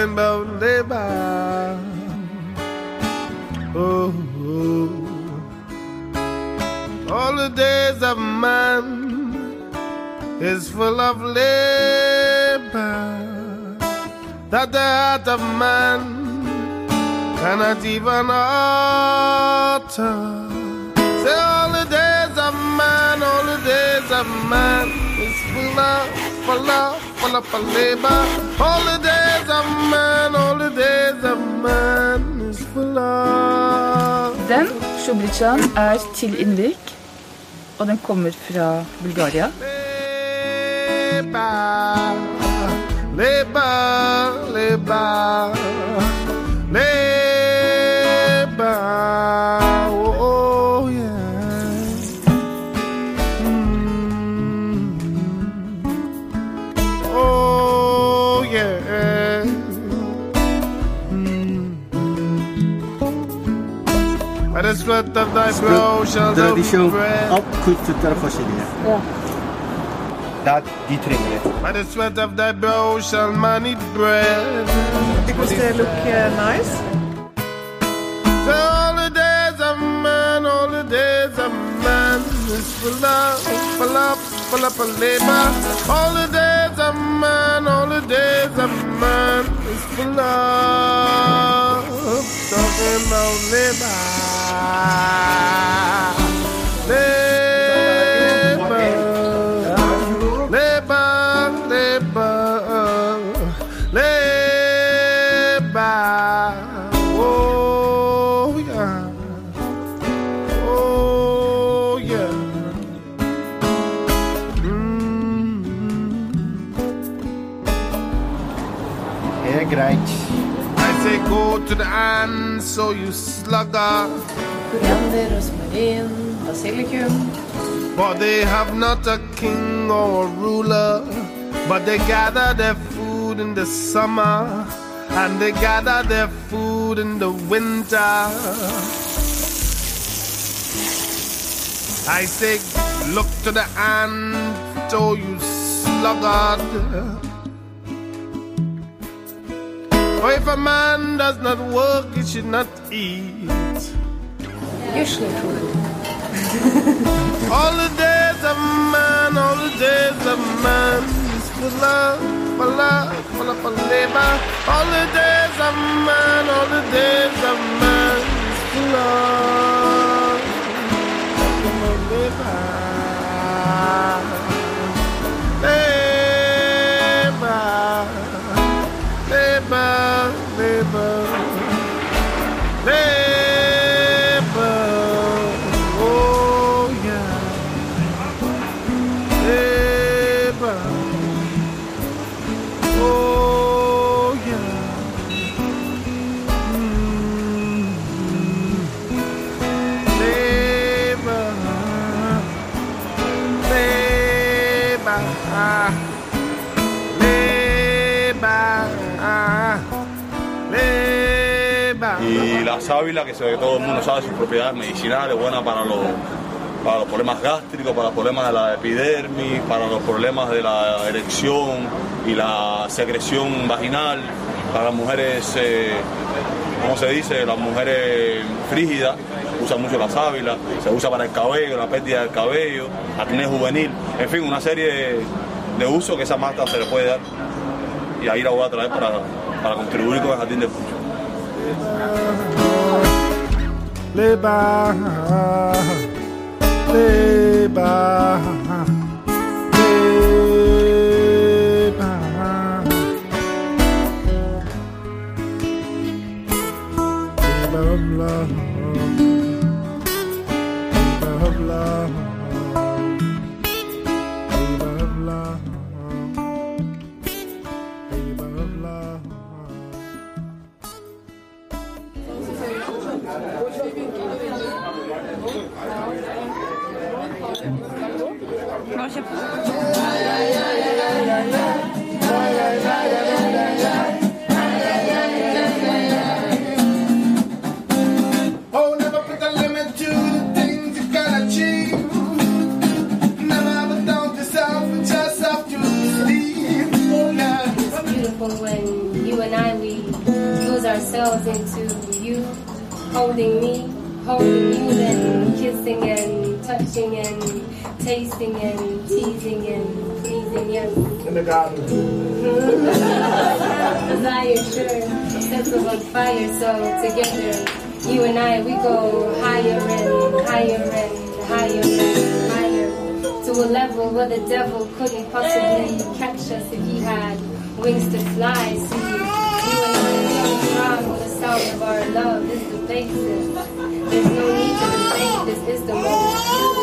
talking about labor. Oh, oh. All the days of man is full of labor, that the heart of man cannot even utter. Say all the days of man, all the days of man is full of labor. All the days of man, all the days of man is full of. Den, Shubrichan, til Innvik, og den kommer fra Bulgaria. Labor, labor, labor, labor, oh yeah. Oh yeah. By the sweat of thy brow shall thou be bread. Alt kulturter er forskjellige. Ja. De trenger det. By the sweat of thy brow shall man eat bread. Because they look nice. So all the days of man, all the days of man is full of labor. All the days of man, all the days of man is full of talking about labor. Greit. I say go to the end, so you slugger. Koriander, rosmarin, basilikum. For they have not a king or a ruler, but they gather their food in the summer, and they gather their food in the winter. I say look to the ant, oh you sluggard. For if a man does not work, he should not eat. Usually food. All the days of man, all the days of man is full of labor. All the days of man, all the days of man is full of labor. Y la sábila, que todo el mundo sabe sus propiedades medicinales, buena para los problemas gástricos, para los problemas de la epidermis, para los problemas de la erección y la secreción vaginal, para las mujeres, ¿cómo se dice? Las mujeres frígidas usan mucho la sábila, se usa para el cabello, la pérdida del cabello, acné juvenil, en fin, una serie de usos que esa mata se le puede dar. Y ahí la voy a traer para contribuir con el jardín del Pucho. Labor, labor, oh, never put a limit to the things you can achieve. Never ever doubt yourself and just have to believe. It's beautiful when you and I, we ourselves into you, holding me, holding you, then kissing and touching and tasting and teasing and pleasing, yes. In the garden. Desire, sure, sets us on fire, so together, you and I, we go higher and higher and higher and higher, to a level where the devil couldn't possibly catch us if he had wings to fly. See, you and I, we are strong with the sound of our love is the basis. There's no need to debate, this is the most